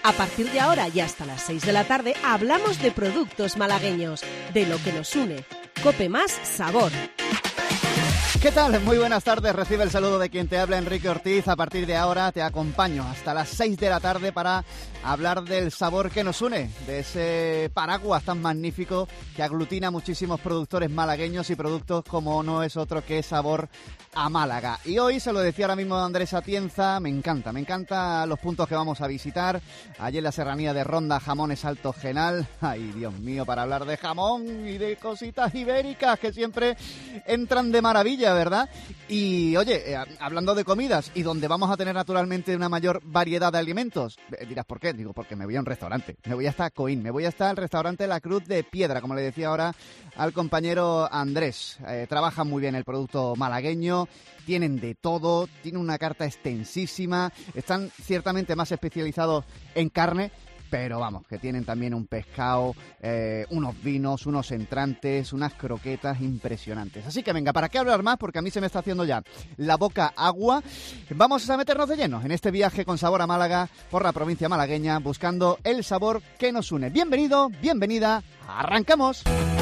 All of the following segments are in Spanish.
A partir de ahora y hasta las 6 de la tarde hablamos de productos malagueños, de lo que nos une. COPE más sabor. ¿Qué tal? Muy buenas tardes. Recibe el saludo de quien te habla, Enrique Ortiz. A partir de ahora te acompaño hasta las 6 de la tarde para hablar del sabor que nos une, de ese paraguas tan magnífico que aglutina muchísimos productores malagueños y productos como no es otro que Sabor a Málaga. Y hoy, se lo decía ahora mismo Andrés Atienza, me encanta los puntos que vamos a visitar. Allí en la serranía de Ronda, Jamones Alto Genal. Ay, Dios mío, para hablar de jamón y de cositas ibéricas que siempre entran de maravilla, ¿verdad? Y oye, hablando de comidas y donde vamos a tener naturalmente una mayor variedad de alimentos, dirás, ¿por qué? Digo, porque me voy a un restaurante, me voy hasta Coín, me voy hasta el restaurante La Cruz de Piedra, como le decía ahora al compañero Andrés. Trabajan muy bien el producto malagueño, tienen de todo, tienen una carta extensísima, están ciertamente más especializados en carne, pero vamos, que tienen también un pescado, unos vinos, unos entrantes, unas croquetas impresionantes. Así que venga, ¿para qué hablar más? Porque a mí se me está haciendo ya la boca agua. Vamos a meternos de lleno en este viaje con sabor a Málaga por la provincia malagueña, buscando el sabor que nos une. Bienvenido, bienvenida, ¡arrancamos!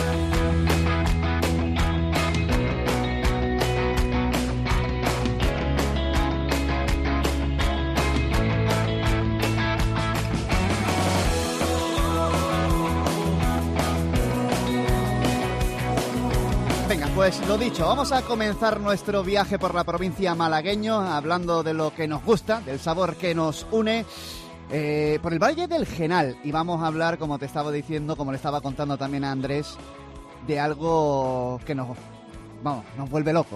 Pues lo dicho, vamos a comenzar nuestro viaje por la provincia malagueño, hablando de lo que nos gusta, del sabor que nos une, por el Valle del Genal. Y vamos a hablar, como te estaba diciendo, como le estaba contando también a Andrés, de algo que nos vuelve locos.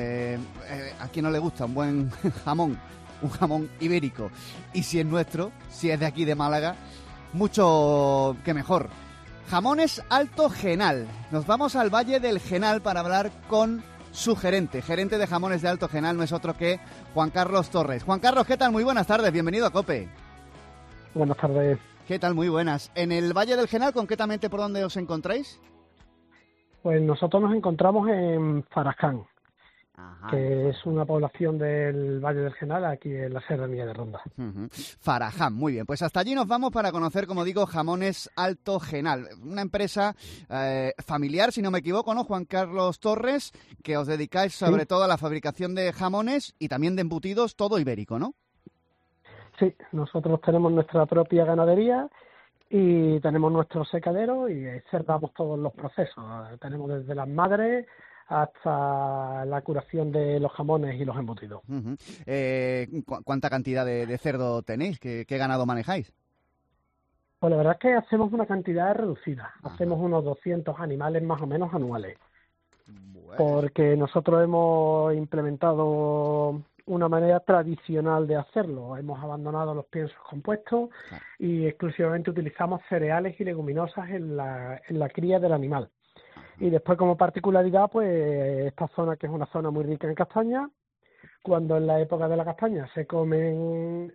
¿A quién no le gusta un buen jamón? Un jamón ibérico. Y si es nuestro, si es de aquí de Málaga, mucho que mejor. Jamones Alto Genal. Nos vamos al Valle del Genal para hablar con su gerente de Jamones de Alto Genal, no es otro que Juan Carlos Torres. Juan Carlos, ¿qué tal? Muy buenas tardes, bienvenido a COPE. Buenas tardes. ¿Qué tal? Muy buenas. En el Valle del Genal, concretamente, ¿por dónde os encontráis? Pues nosotros nos encontramos en Faraján, que es una población del Valle del Genal, aquí en la serranía de Ronda. Faraján, muy bien. Pues hasta allí nos vamos para conocer, como digo, Jamones Alto Genal. Una empresa familiar, si no me equivoco, ¿no, Juan Carlos Torres? Que os dedicáis sobre todo a la fabricación de jamones y también de embutidos, todo ibérico, ¿no? Sí, nosotros tenemos nuestra propia ganadería y tenemos nuestro secadero y cerramos todos los procesos. Tenemos desde las madres hasta la curación de los jamones y los embutidos. ¿Cuánta cantidad de cerdo tenéis? ¿Qué ganado manejáis? Pues la verdad es que hacemos una cantidad reducida. Hacemos unos 200 animales más o menos anuales. Bueno. Porque nosotros hemos implementado una manera tradicional de hacerlo. Hemos abandonado los piensos compuestos y exclusivamente utilizamos cereales y leguminosas en la cría del animal. Y después, como particularidad, pues esta zona, que es una zona muy rica en castaña, cuando en la época de la castaña se comen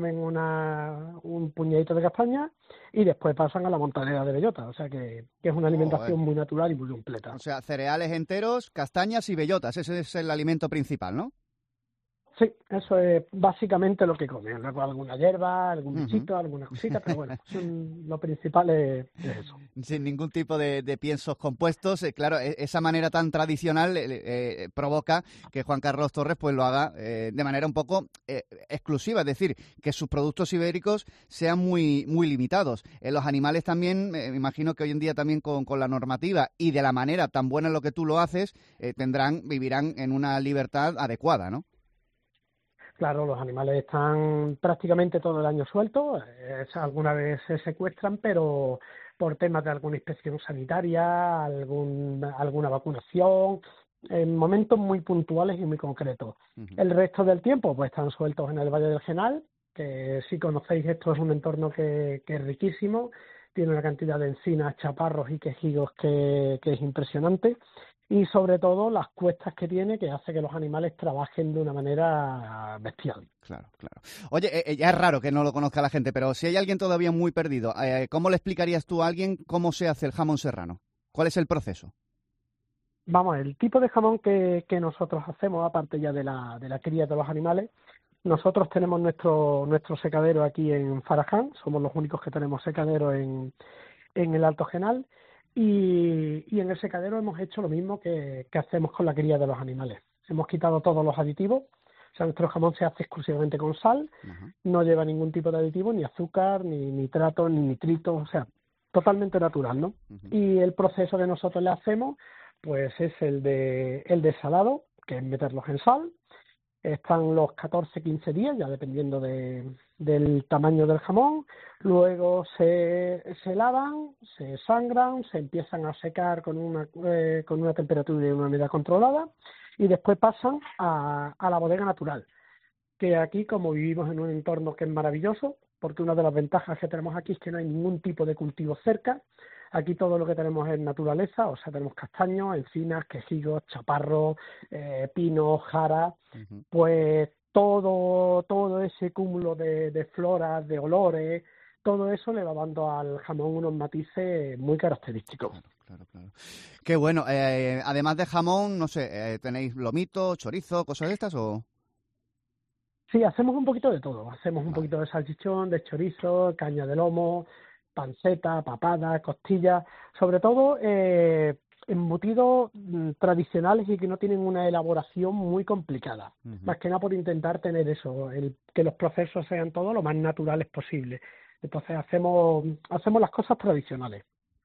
un puñadito de castaña y después pasan a la montanera de bellota. O sea que es una alimentación muy natural y muy completa. O sea, cereales enteros, castañas y bellotas. Ese es el alimento principal, ¿no? Sí, eso es básicamente lo que comen. Luego alguna hierba, algún bichito, alguna cosita, pero bueno, lo principal es eso. Sin ningún tipo de piensos compuestos. Claro, esa manera tan tradicional provoca que Juan Carlos Torres pues lo haga de manera un poco exclusiva, es decir, que sus productos ibéricos sean muy, muy limitados. Los animales también, me imagino que hoy en día también con la normativa y de la manera tan buena en lo que tú lo haces, vivirán en una libertad adecuada, ¿no? Claro, los animales están prácticamente todo el año sueltos, alguna vez se secuestran, pero por temas de alguna inspección sanitaria, alguna vacunación, en momentos muy puntuales y muy concretos. El resto del tiempo pues están sueltos en el Valle del Genal, que si conocéis esto es un entorno que es riquísimo, tiene una cantidad de encinas, chaparros y quejigos que es impresionante. Y sobre todo las cuestas que tiene, que hace que los animales trabajen de una manera bestial. Claro. Oye, ya es raro que no lo conozca la gente, pero si hay alguien todavía muy perdido, ¿cómo le explicarías tú a alguien cómo se hace el jamón serrano? ¿Cuál es el proceso? Vamos, el tipo de jamón que nosotros hacemos, aparte ya de la cría de los animales, Nosotros tenemos nuestro secadero aquí en Faraján, somos los únicos que tenemos secadero en el Alto Genal, y en el secadero hemos hecho lo mismo que hacemos con la cría de los animales. Hemos quitado todos los aditivos, o sea, nuestro jamón se hace exclusivamente con sal, no lleva ningún tipo de aditivo, ni azúcar, ni nitrato, ni nitritos, o sea, totalmente natural, ¿no? Y el proceso que nosotros le hacemos, pues es el de salado, que es meterlos en sal. Están los 14-15 días, ya dependiendo del tamaño del jamón. Luego se lavan, se sangran, se empiezan a secar con una temperatura y una humedad controlada, y después pasan a la bodega natural, que aquí, como vivimos en un entorno que es maravilloso, porque una de las ventajas que tenemos aquí es que no hay ningún tipo de cultivo cerca. Aquí todo lo que tenemos es naturaleza, o sea, tenemos castaños, encinas, quejigos, chaparros, pinos, jara, pues todo ese cúmulo de floras, de olores, todo eso le va dando al jamón unos matices muy característicos. Claro. Qué bueno. Además de jamón, no sé, ¿tenéis lomito, chorizo, cosas de estas o...? Sí, hacemos un poquito de todo. Hacemos un poquito de salchichón, de chorizo, caña de lomo, panceta, papada, costilla, sobre todo embutidos tradicionales y que no tienen una elaboración muy complicada. Más que nada por intentar tener eso, que los procesos sean todos lo más naturales posible. Entonces hacemos las cosas tradicionales.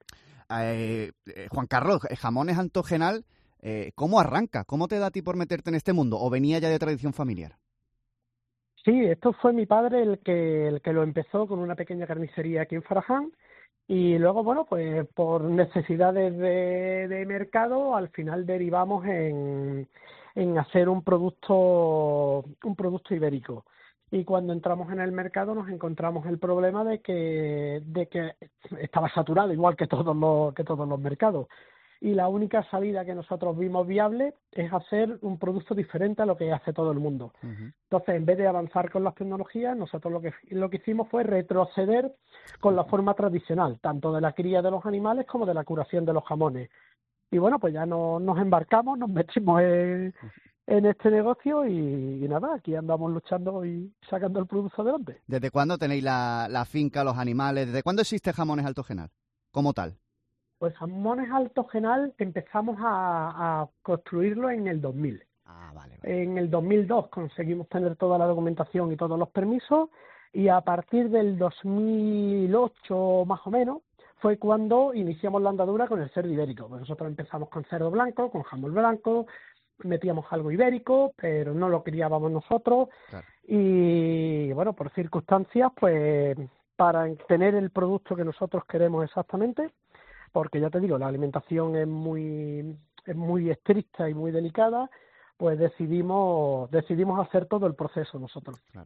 Juan Carlos, Jamones Alto Genal, ¿cómo arranca? ¿Cómo te da a ti por meterte en este mundo? ¿O venía ya de tradición familiar? Sí, esto fue mi padre el que lo empezó con una pequeña carnicería aquí en Faraján, y luego, bueno, pues por necesidades de mercado, al final derivamos en hacer un producto ibérico. Y cuando entramos en el mercado nos encontramos el problema de que estaba saturado, igual que todos los mercados. Y la única salida que nosotros vimos viable es hacer un producto diferente a lo que hace todo el mundo. Entonces, en vez de avanzar con las tecnologías, nosotros lo que hicimos fue retroceder con la forma tradicional, tanto de la cría de los animales como de la curación de los jamones. Y bueno, pues ya nos embarcamos, nos metimos en este negocio y nada, aquí andamos luchando y sacando el producto adelante. ¿Desde cuándo tenéis la finca, los animales? ¿Desde cuándo existe Jamones Alto Genal como tal? Pues Jamones Alto Genal empezamos a construirlo en el 2000. Vale. En el 2002 conseguimos tener toda la documentación y todos los permisos, y a partir del 2008 más o menos fue cuando iniciamos la andadura con el cerdo ibérico. Pues nosotros empezamos con cerdo blanco, con jamón blanco, metíamos algo ibérico, pero no lo criábamos nosotros. Claro. Y bueno, por circunstancias, pues para tener el producto que nosotros queremos exactamente, porque ya te digo, la alimentación es muy estricta y muy delicada, pues decidimos hacer todo el proceso nosotros. Claro.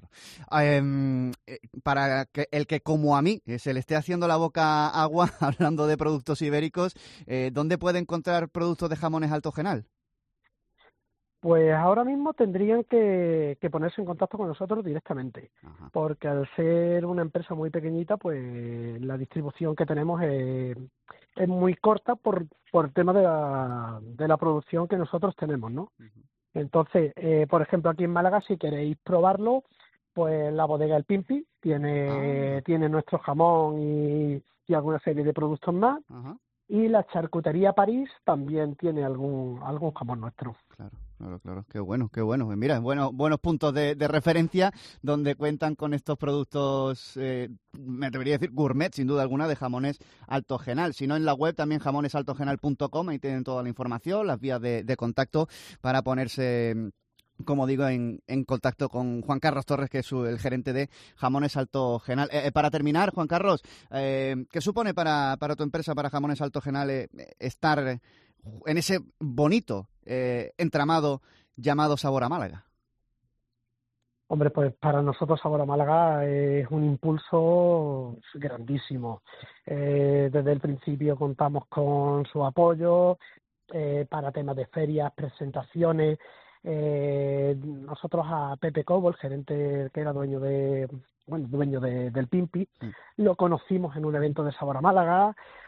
Para que el que, como a mí, se le esté haciendo la boca agua hablando de productos ibéricos, ¿dónde puede encontrar productos de Jamones Alto Genal? Pues ahora mismo tendrían que ponerse en contacto con nosotros directamente, porque al ser una empresa muy pequeñita, pues la distribución que tenemos es muy corta por el tema de la producción que nosotros tenemos, ¿no? Entonces, por ejemplo, aquí en Málaga, si queréis probarlo, pues la bodega El Pimpi tiene nuestro jamón y alguna serie de productos más. Y la charcutería París también tiene algún jamón nuestro. Claro. Qué bueno. Mira, buenos puntos de referencia donde cuentan con estos productos, me atrevería a decir gourmet, sin duda alguna, de Jamones Alto Genal. Si no, en la web también jamonesaltogenal.com, ahí tienen toda la información, las vías de contacto para ponerse, como digo, en contacto con Juan Carlos Torres, que es el gerente de Jamones Alto Genal. Para terminar, Juan Carlos, ¿qué supone para tu empresa, para Jamones Alto Genal, estar en ese bonito entramado llamado Sabor a Málaga? Hombre, pues para nosotros Sabor a Málaga es un impulso grandísimo. Desde el principio contamos con su apoyo para temas de ferias, presentaciones. Nosotros a Pepe Cobo, el gerente que era dueño del Pimpi, lo conocimos en un evento de Sabor a Málaga.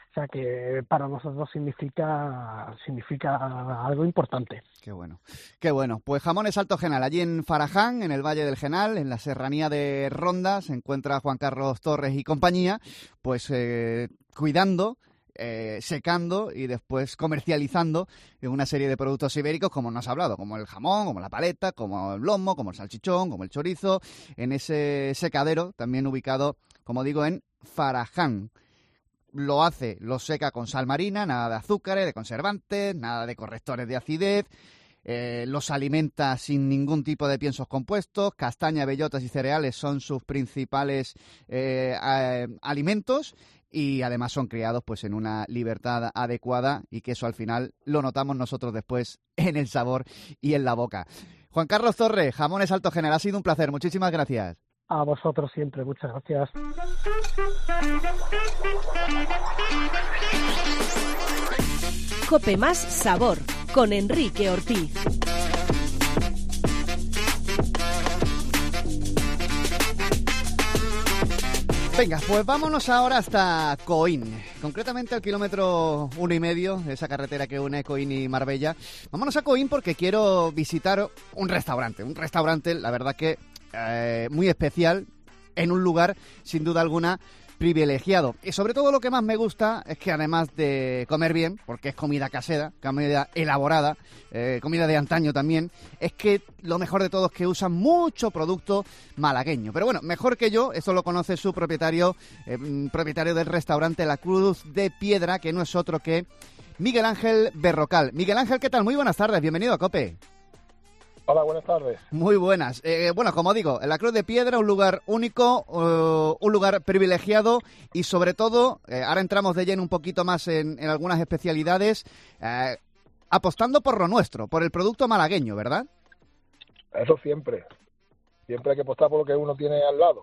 O sea que para nosotros significa algo importante. Qué bueno, qué bueno. Pues Jamones Alto Genal, allí en Faraján, en el Valle del Genal, en la serranía de Ronda, se encuentra Juan Carlos Torres y compañía, pues cuidando, secando y después comercializando una serie de productos ibéricos, como nos ha hablado, como el jamón, como la paleta, como el lomo, como el salchichón, como el chorizo, en ese secadero también ubicado, como digo, en Faraján. Lo seca con sal marina, nada de azúcares, de conservantes, nada de correctores de acidez, los alimenta sin ningún tipo de piensos compuestos, castaña, bellotas y cereales son sus principales alimentos y además son criados pues en una libertad adecuada y que eso al final lo notamos nosotros después en el sabor y en la boca. Juan Carlos Torres, Jamones Alto Genal, ha sido un placer, muchísimas gracias. A vosotros siempre, muchas gracias. Cope Más Sabor, con Enrique Ortiz. Venga, pues vámonos ahora hasta Coín, concretamente al kilómetro 1,5 de esa carretera que une Coín y Marbella. Vámonos a Coín porque quiero visitar un restaurante, la verdad que muy especial, en un lugar, sin duda alguna, privilegiado. Y sobre todo lo que más me gusta es que además de comer bien, porque es comida casera, comida elaborada, comida de antaño también, es que lo mejor de todo es que usan mucho producto malagueño. Pero bueno, mejor que yo, esto lo conoce su propietario, propietario del restaurante La Cruz de Piedra, que no es otro que Miguel Ángel Berrocal. Miguel Ángel, ¿qué tal? Muy buenas tardes, bienvenido a COPE. Hola, buenas tardes. Muy buenas. Bueno, como digo, la Cruz de Piedra, un lugar único, un lugar privilegiado y sobre todo, ahora entramos de lleno un poquito más en algunas especialidades, apostando por lo nuestro, por el producto malagueño, ¿verdad? Eso siempre. Siempre hay que apostar por lo que uno tiene al lado.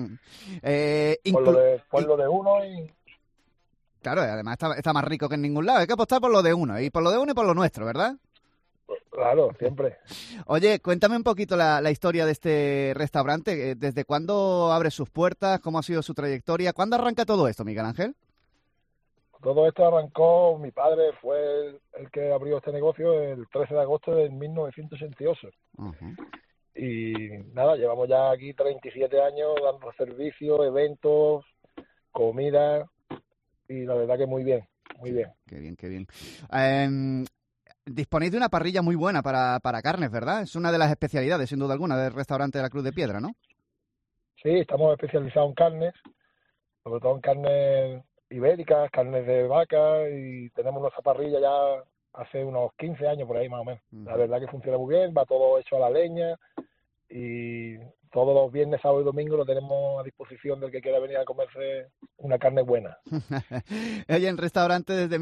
Por lo de uno y... Claro, además está más rico que en ningún lado. Hay que apostar por lo de uno, y por lo de uno y por lo nuestro, ¿verdad? Claro, siempre. Oye, cuéntame un poquito la historia de este restaurante. ¿Desde cuándo abre sus puertas? ¿Cómo ha sido su trayectoria? ¿Cuándo arranca todo esto, Miguel Ángel? Todo esto arrancó, mi padre fue el que abrió este negocio el 13 de agosto de 1988. Uh-huh. Y nada, llevamos ya aquí 37 años dando servicios, eventos, comida y la verdad que muy bien, muy bien. Qué bien, qué bien. Disponéis de una parrilla muy buena para carnes, ¿verdad? Es una de las especialidades, sin duda alguna, del restaurante de La Cruz de Piedra, ¿no? Sí, estamos especializados en carnes, sobre todo en carnes ibéricas, carnes de vaca, y tenemos nuestra parrilla ya hace unos 15 años por ahí más o menos. La verdad que funciona muy bien, va todo hecho a la leña y todos los viernes, sábado y domingo lo tenemos a disposición del que quiera venir a comerse una carne buena. Oye, en restaurante desde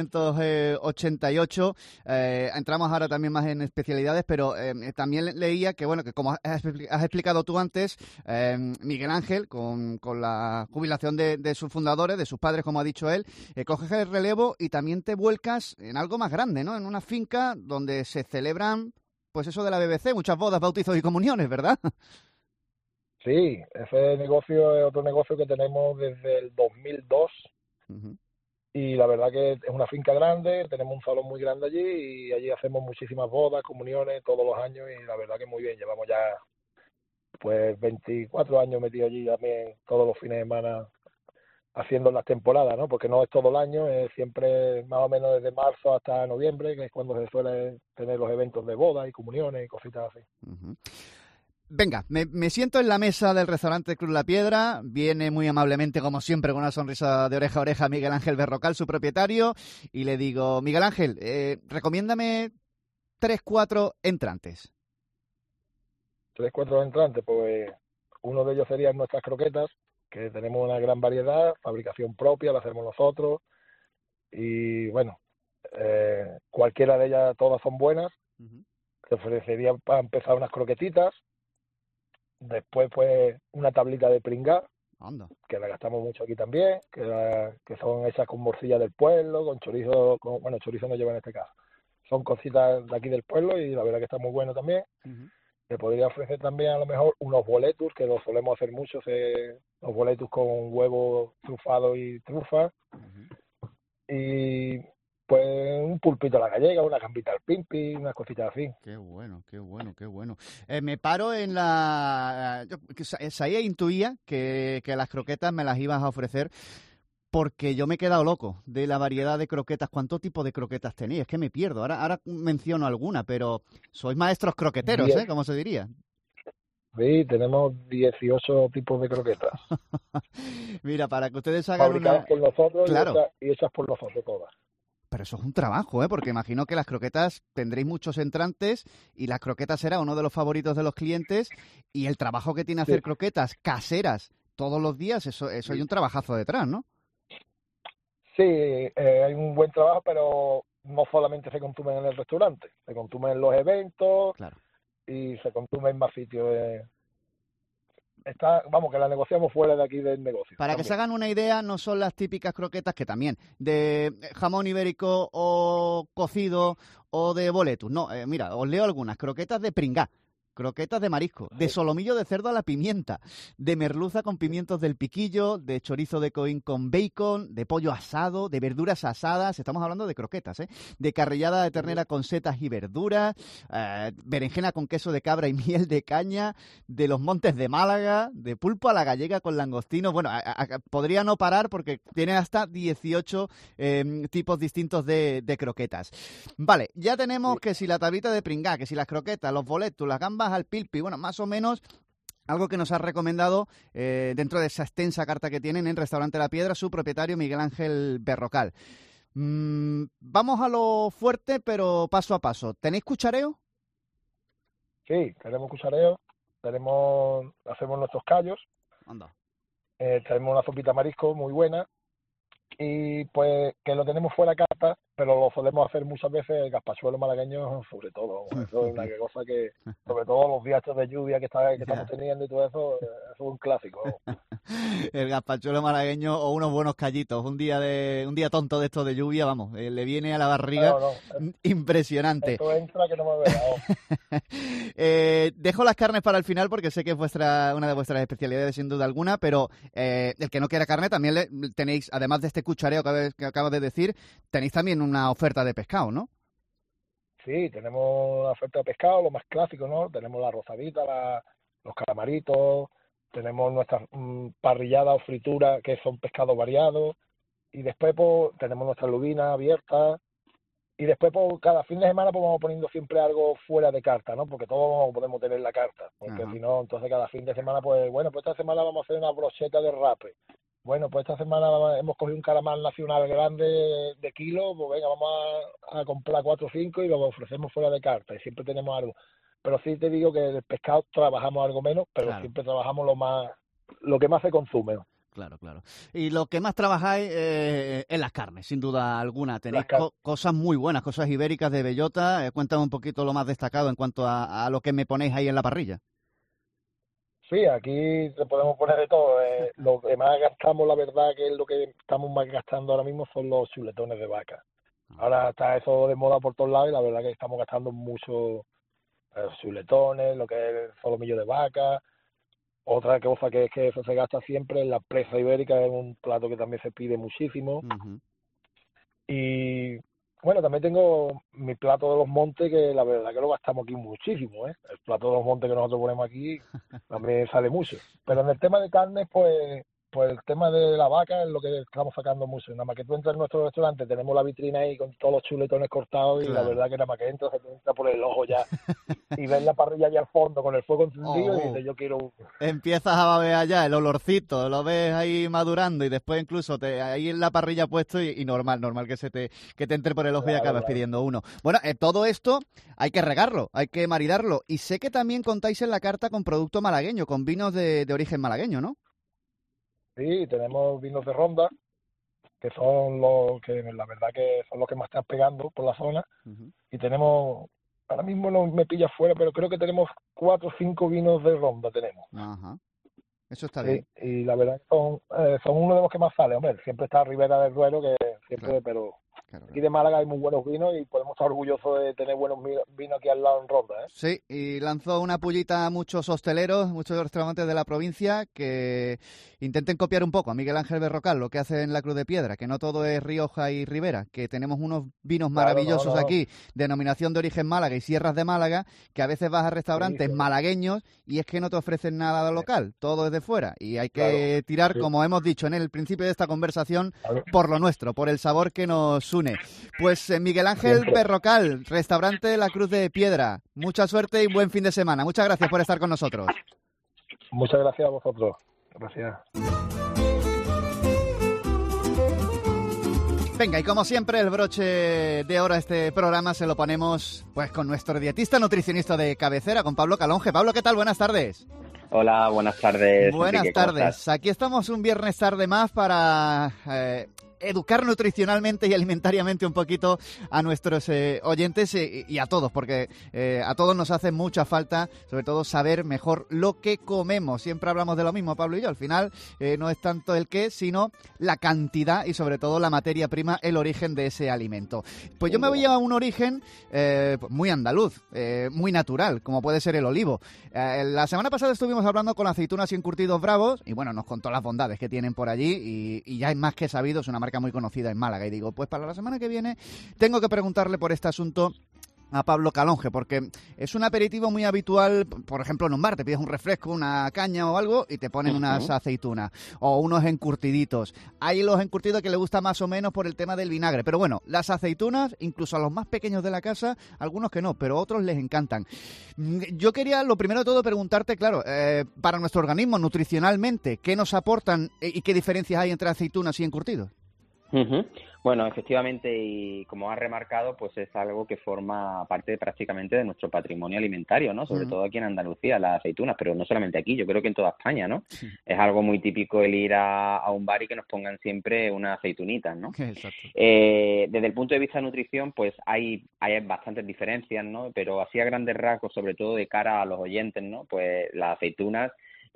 1988, entramos ahora también más en especialidades, pero también leía que, bueno, que como has explicado tú antes, Miguel Ángel, con la jubilación de sus fundadores, de sus padres, como ha dicho él, coges el relevo y también te vuelcas en algo más grande, ¿no? En una finca donde se celebran, pues eso de la BBC, muchas bodas, bautizos y comuniones, ¿verdad? Sí, ese negocio es otro negocio que tenemos desde el 2002 uh-huh. Y la verdad que es una finca grande, tenemos un salón muy grande allí y allí hacemos muchísimas bodas, comuniones todos los años y la verdad que muy bien, llevamos ya pues 24 años metidos allí también todos los fines de semana haciendo las temporadas, ¿no? Porque no es todo el año, es siempre más o menos desde marzo hasta noviembre, que es cuando se suele tener los eventos de bodas y comuniones y cositas así. Uh-huh. Venga, me siento en la mesa del restaurante Cruz La Piedra, viene muy amablemente, como siempre, con una sonrisa de oreja a oreja Miguel Ángel Berrocal, su propietario, y le digo, Miguel Ángel, recomiéndame 3-4 entrantes. 3-4 entrantes, pues uno de ellos serían nuestras croquetas, que tenemos una gran variedad, fabricación propia, la hacemos nosotros, y bueno, cualquiera de ellas, todas son buenas. Uh-huh. Te ofrecería para empezar unas croquetitas. Después, pues, una tablita de pringá, que la gastamos mucho aquí también, que son hechas con morcilla del pueblo, con chorizo, chorizo no lleva en este caso. Son cositas de aquí del pueblo y la verdad que está muy bueno también. Uh-huh. Te podría ofrecer también a lo mejor unos boletus, que los solemos hacer mucho, los boletus con huevo trufado y trufa. Uh-huh. y pues un pulpito a la gallega, una gambita al pimpi, unas cositas así. Qué bueno, qué bueno, qué bueno. Me paro en la... Sabía, intuía que las croquetas me las ibas a ofrecer porque yo me he quedado loco de la variedad de croquetas. ¿Cuánto tipo de croquetas tenéis? Es que me pierdo. Ahora menciono alguna, pero sois maestros croqueteros, ¿eh? ¿Cómo se diría? Sí, tenemos 18 tipos de croquetas. Mira, para que ustedes hagan fabricadas por nosotros, claro, y hechas por nosotros todas. Pero eso es un trabajo, ¿eh? Porque imagino que las croquetas tendréis muchos entrantes y las croquetas será uno de los favoritos de los clientes, y el trabajo que tiene hacer croquetas caseras todos los días, eso hay un trabajazo detrás, ¿no? Sí, hay un buen trabajo, pero no solamente se consumen en el restaurante, se consumen en los eventos, claro, y se consume en más sitios. Vamos, que la negociamos fuera de aquí del negocio. Para que se hagan una idea, no son las típicas croquetas que también de jamón ibérico o cocido o de boletus. No, mira, os leo algunas. Croquetas de pringá, croquetas de marisco, de solomillo de cerdo a la pimienta, de merluza con pimientos del piquillo, de chorizo de Coín con bacon, de pollo asado, de verduras asadas, estamos hablando de croquetas, de carrillada de ternera con setas y verduras, berenjena con queso de cabra y miel de caña, de los montes de Málaga, de pulpo a la gallega con langostinos. Bueno, podría no parar porque tiene hasta 18 tipos distintos de croquetas. Vale, ya tenemos que si la tablita de pringá, que si las croquetas, los boletus, las gambas al pilpi, bueno, más o menos algo que nos ha recomendado dentro de esa extensa carta que tienen en Restaurante La Piedra su propietario Miguel Ángel Berrocal. Vamos a lo fuerte, pero paso a paso. ¿Tenéis cuchareo? Sí, tenemos cuchareo, hacemos nuestros callos, tenemos una sopita de marisco muy buena, y pues que lo tenemos fuera de carta, pero lo solemos hacer muchas veces el gazpachuelo malagueño, sobre todo. Eso es una cosa que, sobre todo los días estos de lluvia que estamos teniendo y todo eso, es un clásico. El gazpachuelo malagueño o unos buenos callitos, un día tonto de estos de lluvia, vamos, le viene a la barriga impresionante. Esto entra que no me vea. Dejo las carnes para el final porque sé que es una de vuestras especialidades sin duda alguna, pero el que no quiera carne también tenéis, además de este cuchareo que acabas de decir, tenéis también una oferta de pescado, ¿no? Sí, tenemos una oferta de pescado, lo más clásico, ¿no? Tenemos la rosadita, los calamaritos, tenemos nuestras parrilladas o frituras que son pescados variados, y después pues, tenemos nuestras lubinas abiertas, y después pues, cada fin de semana pues, vamos poniendo siempre algo fuera de carta, ¿no? Porque todos no podemos tener la carta, porque si no, entonces cada fin de semana pues, bueno, pues esta semana vamos a hacer una brocheta de rape. Bueno, pues esta semana hemos cogido un calamar nacional grande de kilo, pues venga, vamos a comprar 4 o 5 y lo ofrecemos fuera de carta, y siempre tenemos algo. Pero sí te digo que el pescado trabajamos algo menos, pero siempre trabajamos lo que más se consume, ¿no? Claro. Y lo que más trabajáis es las carnes, sin duda alguna. Tenéis cosas muy buenas, cosas ibéricas de bellota. Cuéntame un poquito lo más destacado en cuanto a lo que me ponéis ahí en la parrilla. Sí, aquí te podemos poner de todo. Lo que más gastamos, la verdad, que es lo que estamos más gastando ahora mismo, son los chuletones de vaca. Ahora está eso de moda por todos lados y la verdad que estamos gastando mucho chuletones, lo que es el solomillo de vaca. Otra cosa que es que eso se gasta siempre es la presa ibérica, es un plato que también se pide muchísimo. Uh-huh. Y bueno, también tengo mi plato de los montes, que la verdad que lo gastamos aquí muchísimo, ¿eh? El plato de los montes que nosotros ponemos aquí también sale mucho. Pero en el tema de carnes, pues el tema de la vaca es lo que estamos sacando mucho. Nada más que tú entras en nuestro restaurante, tenemos la vitrina ahí con todos los chuletones cortados, y la verdad que nada más que entras, se te entra por el ojo ya. Y ves la parrilla allá al fondo con el fuego encendido y dices, yo quiero uno. Empiezas a babear ya el olorcito, lo ves ahí madurando y después incluso ahí en la parrilla puesto y normal que te entre por el ojo y acabas pidiendo uno. Bueno, todo esto hay que regarlo, hay que maridarlo, y sé que también contáis en la carta con producto malagueño, con vinos de origen malagueño, ¿no? Sí, tenemos vinos de Ronda, que son los que la verdad que son los que más están pegando por la zona. Uh-huh. Y tenemos, ahora mismo no me pilla fuera, pero creo que tenemos 4 o 5 vinos de Ronda tenemos. Ajá. Eso está bien. Y la verdad que son uno de los que más sale, hombre. Siempre está Ribera del Duero, que siempre, pero Claro. Aquí de Málaga hay muy buenos vinos y podemos estar orgullosos de tener buenos vinos aquí al lado en Ronda, ¿eh? Sí, y lanzó una pullita a muchos hosteleros, muchos restaurantes de la provincia que intenten copiar un poco a Miguel Ángel Berrocal, lo que hace en la Cruz de Piedra, que no todo es Rioja y Ribera, que tenemos unos vinos maravillosos aquí, denominación de origen Málaga y sierras de Málaga, que a veces vas a restaurantes malagueños y es que no te ofrecen nada local, todo es de fuera, y hay que tirar, como hemos dicho en el principio de esta conversación, por lo nuestro, por el sabor que nos une. Pues Miguel Ángel Berrocal, restaurante de la Cruz de Piedra, mucha suerte y buen fin de semana. Muchas gracias por estar con nosotros. Muchas gracias a vosotros. Gracias. Venga, y como siempre, el broche de oro a este programa se lo ponemos pues con nuestro dietista nutricionista de cabecera, con Pablo Calonge. Pablo, ¿qué tal? Buenas tardes. Hola, buenas tardes. Buenas Enrique, tardes. Aquí estamos un viernes tarde más para educar nutricionalmente y alimentariamente un poquito a nuestros oyentes y a todos, porque a todos nos hace mucha falta, sobre todo, saber mejor lo que comemos. Siempre hablamos de lo mismo, Pablo y yo. Al final no es tanto el qué, sino la cantidad y sobre todo la materia prima, el origen de ese alimento. Pues yo me voy a un origen muy andaluz, muy natural, como puede ser el olivo. La semana pasada estuvimos hablando con aceitunas y encurtidos bravos y bueno, nos contó las bondades que tienen por allí y ya es más que sabido, es una marca muy conocida en Málaga. Y digo, pues para la semana que viene tengo que preguntarle por este asunto a Pablo Calonge, porque es un aperitivo muy habitual, por ejemplo, en un bar, te pides un refresco, una caña o algo y te ponen unas aceitunas o unos encurtiditos. Hay los encurtidos que le gusta más o menos por el tema del vinagre, pero bueno, las aceitunas, incluso a los más pequeños de la casa, algunos que no, pero a otros les encantan. Yo quería, lo primero de todo, preguntarte, claro, para nuestro organismo, nutricionalmente, ¿qué nos aportan y qué diferencias hay entre aceitunas y encurtidos? Bueno, efectivamente, y como has remarcado, pues es algo que forma parte prácticamente de nuestro patrimonio alimentario, ¿no? Sobre todo aquí en Andalucía, las aceitunas, pero no solamente aquí, yo creo que en toda España, ¿no? Sí. Es algo muy típico el ir a un bar y que nos pongan siempre unas aceitunitas, ¿no? Exacto. Desde el punto de vista de nutrición, pues hay bastantes diferencias, ¿no? Pero así a grandes rasgos, sobre todo de cara a los oyentes, ¿no? Pues las aceitunas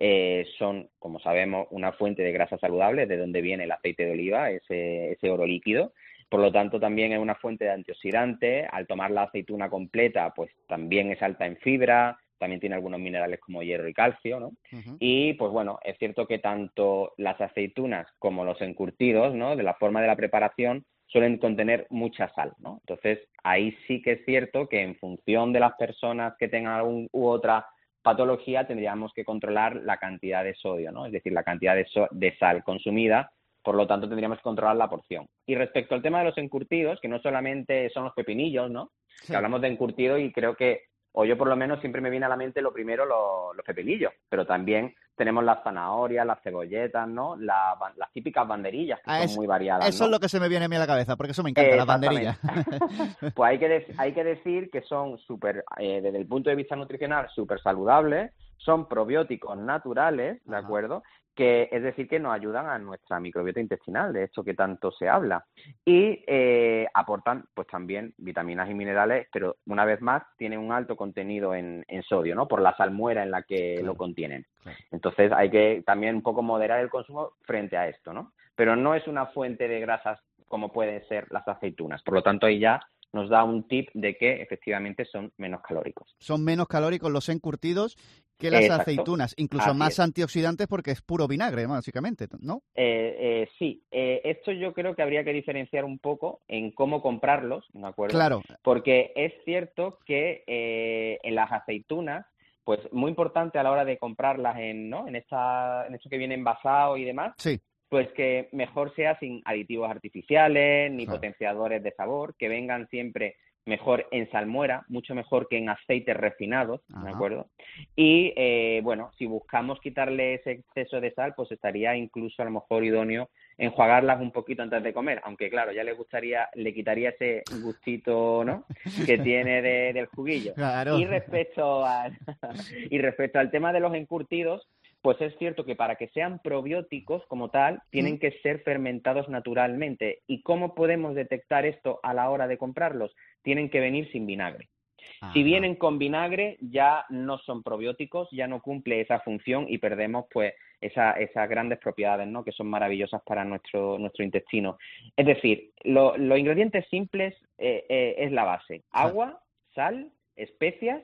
son, como sabemos, una fuente de grasa saludable, de donde viene el aceite de oliva, ese oro líquido. Por lo tanto, también es una fuente de antioxidantes. Al tomar la aceituna completa, pues también es alta en fibra, también tiene algunos minerales como hierro y calcio, ¿no? Y, pues bueno, es cierto que tanto las aceitunas como los encurtidos, ¿no? De la forma de la preparación, suelen contener mucha sal, ¿no? Entonces, ahí sí que es cierto que en función de las personas que tengan alguna u otra patología tendríamos que controlar la cantidad de sodio, ¿no? Es decir, la cantidad de sal consumida, por lo tanto tendríamos que controlar la porción. Y respecto al tema de los encurtidos, que no solamente son los pepinillos, ¿no? Sí. Que hablamos de encurtido y creo que, o yo por lo menos siempre me viene a la mente lo primero los pepinillos, pero también tenemos las zanahorias, las cebolletas, ¿no? Las típicas banderillas que son muy variadas, Eso, ¿no? Es lo que se me viene a mí a la cabeza, porque eso me encanta, las banderillas. Pues hay que decir que son súper, desde el punto de vista nutricional, súper saludables, son probióticos naturales, ¿de acuerdo? Que es decir, que nos ayudan a nuestra microbiota intestinal, de esto que tanto se habla. Y aportan, pues también vitaminas y minerales, pero una vez más tienen un alto contenido en sodio, ¿no? Por la salmuera en la que lo contienen. Claro. Entonces hay que también un poco moderar el consumo frente a esto, ¿no? Pero no es una fuente de grasas como pueden ser las aceitunas. Por lo tanto, ahí ya nos da un tip de que efectivamente son menos calóricos. Son menos calóricos los encurtidos que las aceitunas, incluso así más antioxidantes porque es puro vinagre, básicamente, ¿no? Sí, esto yo creo que habría que diferenciar un poco en cómo comprarlos, ¿de acuerdo? Claro. Porque es cierto que en las aceitunas, pues muy importante a la hora de comprarlas en esto que viene envasado y demás, sí. Pues que mejor sea sin aditivos artificiales ni potenciadores de sabor, que vengan siempre mejor en salmuera, mucho mejor que en aceites refinados, ¿de acuerdo? Y, bueno, si buscamos quitarle ese exceso de sal, pues estaría incluso a lo mejor idóneo enjuagarlas un poquito antes de comer, aunque claro, ya le quitaría ese gustito, ¿no? Que tiene del juguillo. Claro. Y respecto al tema de los encurtidos, pues es cierto que para que sean probióticos como tal, tienen que ser fermentados naturalmente. ¿Y cómo podemos detectar esto a la hora de comprarlos? Tienen que venir sin vinagre. Si vienen con vinagre, ya no son probióticos, ya no cumple esa función y perdemos pues esas grandes propiedades, ¿no? Que son maravillosas para nuestro intestino. Es decir, los ingredientes simples es la base: agua, sal, especias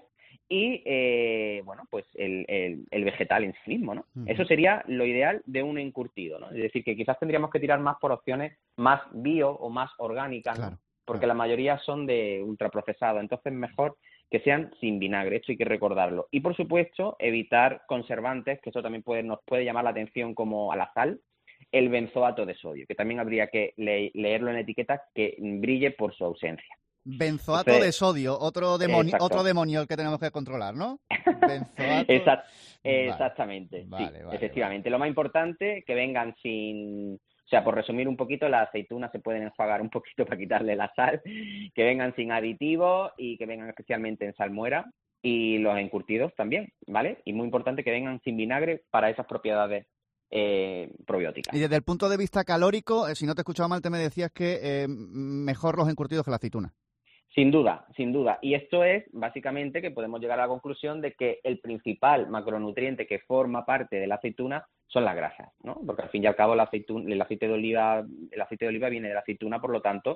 y bueno, pues el vegetal en sí mismo, ¿no? Uh-huh. Eso sería lo ideal de un encurtido, ¿no? Es decir, que quizás tendríamos que tirar más por opciones más bio o más orgánicas, ¿no? Claro, porque la mayoría son de ultraprocesado, entonces mejor que sean sin vinagre, esto hay que recordarlo. Y por supuesto, evitar conservantes, que eso también nos puede llamar la atención, como a la sal, el benzoato de sodio, que también habría que leerlo en la etiqueta, que brille por su ausencia. Benzoato de sodio, otro demonio que tenemos que controlar, ¿no? Benzoato. Exactamente, vale, sí, efectivamente. Lo más importante, que vengan sin... O sea, por resumir un poquito, las aceitunas se pueden enjuagar un poquito para quitarle la sal, que vengan sin aditivos y que vengan especialmente en salmuera, y los encurtidos también, ¿vale? Y muy importante que vengan sin vinagre para esas propiedades probióticas. Y desde el punto de vista calórico, si no te escuchaba mal, te me decías que mejor los encurtidos que la aceituna. Sin duda, sin duda. Y esto es básicamente que podemos llegar a la conclusión de que el principal macronutriente que forma parte de la aceituna son las grasas, ¿no? Porque al fin y al cabo el aceite de oliva viene de la aceituna, por lo tanto,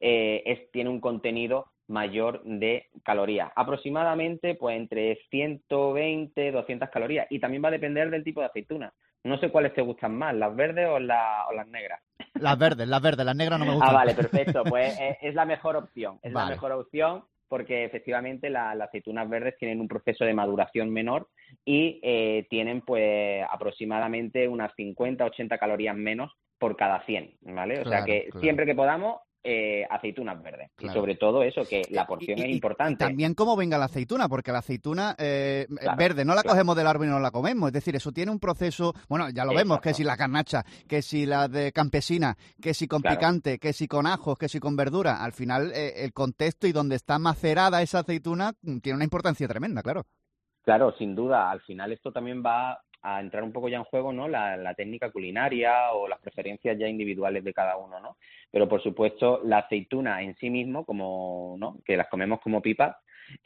tiene un contenido mayor de calorías. Aproximadamente, pues entre 120 y 200 calorías. Y también va a depender del tipo de aceituna. No sé cuáles te gustan más, las verdes o las negras. Las verdes, las negras no me gustan. Ah, vale, perfecto. Pues es la mejor opción. La mejor opción porque efectivamente las aceitunas verdes tienen un proceso de maduración menor y tienen pues aproximadamente unas 50-80 calorías menos por cada 100, ¿vale? O sea que siempre que podamos, aceitunas verdes. Claro. Y sobre todo eso, que la porción es importante. Y también cómo venga la aceituna, porque la aceituna verde no la cogemos del árbol y no la comemos. Es decir, eso tiene un proceso, bueno, ya lo vemos, que si la garnacha, que si la de campesina, que si con picante, que si con ajos, que si con verdura. Al final, el contexto y donde está macerada esa aceituna tiene una importancia tremenda, claro. Claro, sin duda. Al final esto también va a entrar un poco ya en juego, ¿no? La técnica culinaria o las preferencias ya individuales de cada uno, ¿no? Pero por supuesto la aceituna en sí mismo, como, ¿no? Que las comemos como pipas,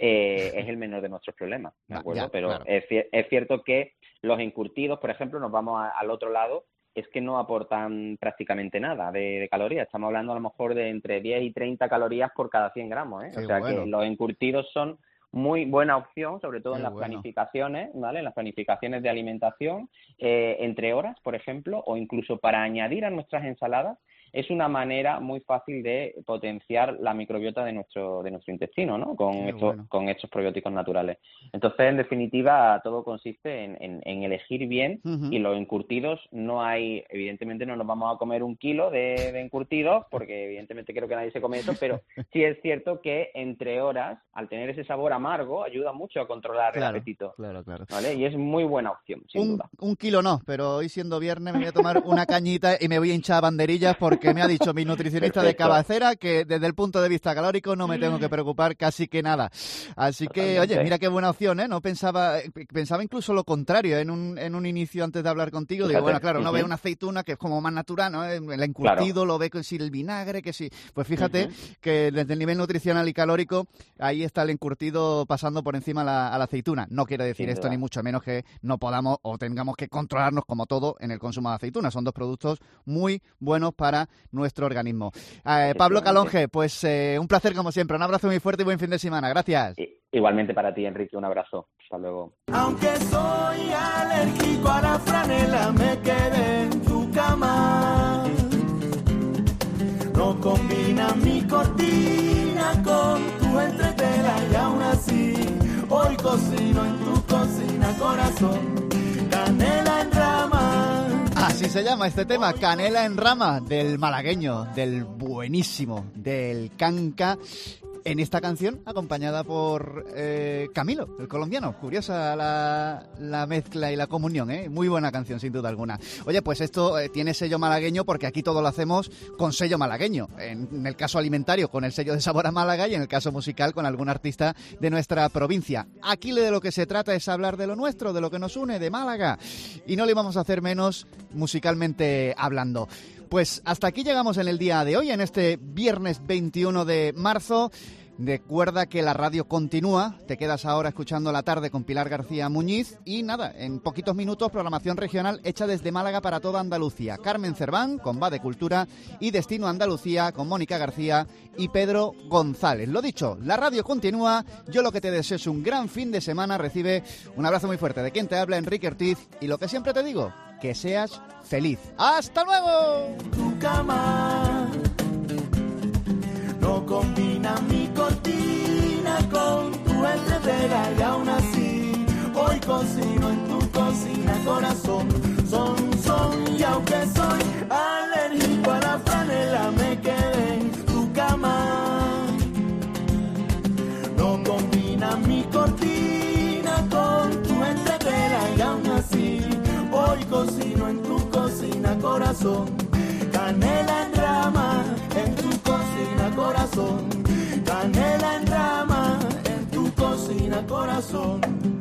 es el menor de nuestros problemas, ¿de acuerdo? Ya, pero claro. Es cierto que los encurtidos, por ejemplo, nos vamos al otro lado, es que no aportan prácticamente nada de calorías. Estamos hablando a lo mejor de entre 10 y 30 calorías por cada 100 gramos, ¿eh? O sea que los encurtidos son muy buena opción, sobre todo en las planificaciones, ¿vale? En las planificaciones de alimentación, entre horas, por ejemplo, o incluso para añadir a nuestras ensaladas. Es una manera muy fácil de potenciar la microbiota de nuestro intestino, ¿no? Con estos probióticos naturales. Entonces, en definitiva, todo consiste en elegir bien, y los encurtidos evidentemente no nos vamos a comer 1 kilo de encurtidos, porque evidentemente creo que nadie se come eso, pero sí es cierto que entre horas, al tener ese sabor amargo, ayuda mucho a controlar el apetito. Claro. ¿Vale? Y es muy buena opción, sin duda. 1 kilo no, pero hoy siendo viernes me voy a tomar una cañita y me voy a hinchar banderillas porque me ha dicho mi nutricionista de cabecera que desde el punto de vista calórico no me tengo que preocupar casi que nada. Así que, oye, mira qué buena opción, ¿eh? No pensaba incluso lo contrario en un inicio antes de hablar contigo. Digo, bueno, claro, uno ve una aceituna que es como más natural, ¿no? El encurtido lo ve con el vinagre, que sí. Pues fíjate que desde el nivel nutricional y calórico, ahí está el encurtido pasando por encima a la aceituna. No quiere decir esto ni mucho menos que no podamos o tengamos que controlarnos como todo en el consumo de aceitunas. Son 2 productos muy buenos para nuestro organismo. Pablo Calonge, pues un placer como siempre. Un abrazo muy fuerte y buen fin de semana. Gracias. Igualmente para ti, Enrique. Un abrazo. Hasta luego. Aunque soy alérgico a la franela, me quedé en tu cama. No combina mi cortina con tu entretela y aún así hoy cocino en tu cocina, corazón. Canela en rama. Así se llama este tema, Canela en rama, del malagueño, del buenísimo, del Canca. En esta canción, acompañada por Camilo, el colombiano. Curiosa la mezcla y la comunión, ¿eh? Muy buena canción, sin duda alguna. Oye, pues esto tiene sello malagueño porque aquí todo lo hacemos con sello malagueño. En el caso alimentario, con el sello de Sabor a Málaga, y en el caso musical, con algún artista de nuestra provincia. Aquí de lo que se trata es hablar de lo nuestro, de lo que nos une, de Málaga. Y no le vamos a hacer menos musicalmente hablando. Pues hasta aquí llegamos en el día de hoy, en este viernes 21 de marzo. Recuerda que la radio continúa, te quedas ahora escuchando La Tarde con Pilar García Muñiz y nada, en poquitos minutos programación regional hecha desde Málaga para toda Andalucía. Carmen Cerván con Va de Cultura y Destino Andalucía con Mónica García y Pedro González. Lo dicho, la radio continúa, yo lo que te deseo es un gran fin de semana, recibe un abrazo muy fuerte de quien te habla, Enrique Ortiz, y lo que siempre te digo, que seas feliz. ¡Hasta luego! Tu cama no combina mi cortina con tu entretela y aún así hoy cocino en tu cocina, corazón. Y aunque soy alérgico a la franela, me quedé en tu cama. No combina mi cortina con tu entretela y aún así hoy cocino en tu cocina, corazón. Canela en rama en tu cocina, corazón. Canela en rama en tu cocina, corazón.